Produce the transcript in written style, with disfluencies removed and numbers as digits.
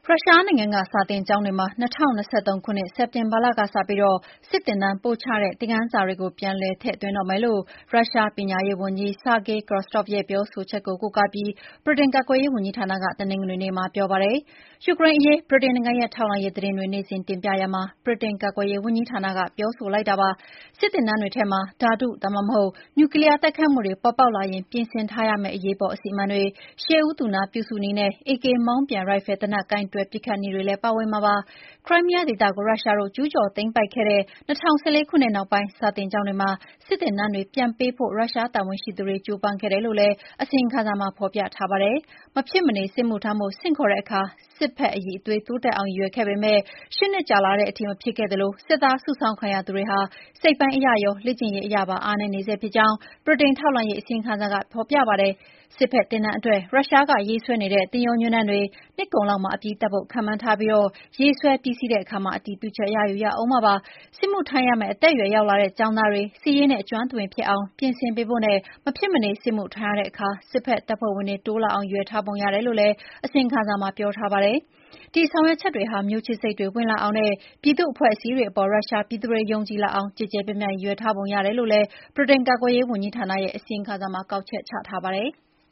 ရုရှားနိုင်ငံကစာသင်ကျောင်းတွေမှာ2023ခုနှစ်စက်တင်ဘာလကစပြီးစစ်သင်တန်းပို့ချတဲ့သင်ခန်းစာတွေကိုပြန်လည်ထည့်သွင်းတော့မယ်လို့ရုရှားပညာရေးဝန်ကြီး Sergei Grostov ရဲ့ပြောဆိုချက်ကိုကိုးကားပြီးဗြိတိန်ကာကွယ်ရေးဝန်ကြီးဌာနကတနင်္ဂနွေနေ့မှာပြောပါတယ်။ယူကရိန်းအရေးဗြိတိန်နိုင်ငံရဲ့ထောက်လှမ်းရေးသတင်းတွေနေ့စဉ်တင်ပြရာမှာဗြိတိန်ကာကွယ်ရေးဝန်ကြီးဌာနကပြောဆိုလိုက်တာပါ။စစ်သင်တန်းတွေထဲမှာဓာတုဒါမှမဟုတ်နျူကလီးယားတိုက်ခိုက်မှုတွေပေါ်ပေါက်လာရင်ပြင်ဆင်ထားရမယ့်အရေးပေါ်အစီအမံတွေ၊ရှေးဦးသူနာပြုစုနည်းနဲ့ AK မောင်းပြန်ရိုင်ဖယ်သေနတ်ကိုင်တွယ်ပစ်ခတ်နည်းတွေလည်းပါဝင်မှာပါ။ ခရိုင်းမီးယားဒေသကိုရုရှားတို့ကျူးကျော်သိမ်းပိုက်ခဲ့တဲ့2014ခုနှစ်နောက်ပိုင်းစာသင်ကျောင်းတွေမှာစစ်သင်တန်းတွေပြန်ပေးဖို့ရုရှားတာဝန်ရှိသူတွေကြိုးပမ်းခဲ့တယ်လို့လည်းအစီရင်ခံစာမှာဖော်ပြထားပါတယ်။မဖြစ်မနေစစ်မှုထမ်းဖို့ဆင့်ခေါ်တဲ့အခါစစ်ဘက်အရည်အသွေးတိုးတက်အောင်ရည်ရွယ်ခဲ့ပေမယ့်8 နှစ်ကြာလာတဲ့အထိမဖြစ်ခဲ့သလိုစစ်သားစုဆောင်းခံရသူတွေဟာစိတ်ပိုင်းအရရောလေ့ကျင့်ရေးအရပါအားနည်းနေဆဲဖြစ်ကြောင်းဗြိတိန်ထောက်လှမ်းရေးအစီရင်ခံစာကဖော်ပြပါတယ်။စစ်ဘက်သင်တန်းအတွက်ရုရှားကရေးဆွဲနေတဲ့သင်ရိုးညွှန်းတမ်းတွေနှစ်ကုန်လောက်မှာအပြီးသတ်ဖို့ခန့်မှန်းထားပြီးရေးဆွဲပြီးစီးတဲ့အခါအတည်ပြုချက်ရယူရဦးမှာပါ။စစ်မှုထမ်းရမယ့်အသက်အရွယ်ရောက်လာတဲ့ကျောင်းသားတွေစစ်ရေးနဲ့အကျွမ်းတဝင်ဖြစ်အောင်ပြင်ဆင်ပေးဖို့နဲ့မဖြစ်မနေစစ်မှုထမ်းရတဲ့အခါစစ်ဘက်တပ်ဖွဲ့ဝင်တွေတိုးလာအောင်ရည်ရွယ်ထားပုံရတယ်လို့လည်းအစီရင်ခံစာမှာပြောထားပါတယ်။ဒီဆောင်ရွက်ချက်တွေဟာမျိုးချစ်စိတ်တွေဝင်လာအောင်နဲ့ပြည်သူ့အဖွဲ့အစည်းတွေအပေါ်ရုရှားပြည်သူတွေယုံကြည်လာအောင်ကျယ်ကျယ်ပြန့်ပြန့်ရည်ရွယ်ထားပုံရတယ်လို့လည်းဗြိတိန်ကာကွယ်ရေးဝန်ကြီးဌာနရဲ့အစီရင်ခံစာမှာကောက်ချက်ချထားပါတယ်။